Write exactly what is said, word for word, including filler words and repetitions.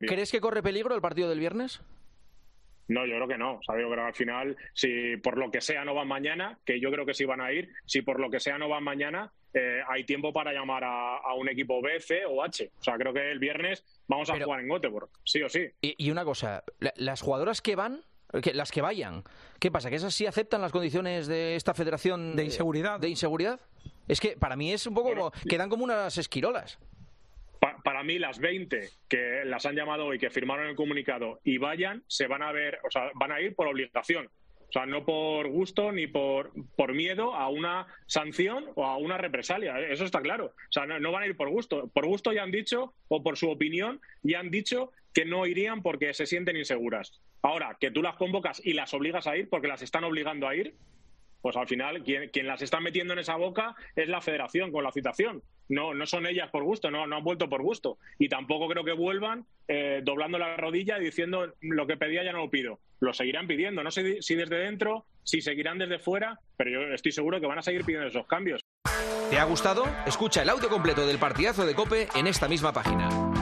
bien. ¿Crees que corre peligro el partido del viernes? No, yo creo que no. O sea, yo creo que al final, si por lo que sea no van mañana, que yo creo que sí van a ir, si por lo que sea no van mañana, eh, hay tiempo para llamar a, a un equipo B, C o H. O sea, creo que el viernes vamos a Pero, jugar en Göteborg, sí o sí. Y, y una cosa, la, las jugadoras que van, que, las que vayan, ¿qué pasa? ¿Que esas sí aceptan las condiciones de esta federación de inseguridad? ¿De inseguridad? Es que para mí es un poco Bueno, como, quedan como unas esquirolas. Pa para mí, las veinte que las han llamado hoy, que firmaron el comunicado y vayan, se van a ver, o sea, van a ir por obligación. O sea, no por gusto ni por, por miedo a una sanción o a una represalia. Eso está claro. O sea, no, no van a ir por gusto. Por gusto ya han dicho, o por su opinión, ya han dicho que no irían porque se sienten inseguras. Ahora, que tú las convocas y las obligas a ir porque las están obligando a ir, pues al final quien, quien las está metiendo en esa boca es la federación con la citación. No, no son ellas por gusto, no, no han vuelto por gusto. Y tampoco creo que vuelvan eh, doblando la rodilla y diciendo lo que pedía ya no lo pido. Lo seguirán pidiendo. No sé si desde dentro, si seguirán desde fuera, pero yo estoy seguro que van a seguir pidiendo esos cambios. ¿Te ha gustado? Escucha el audio completo del partidazo de COPE en esta misma página.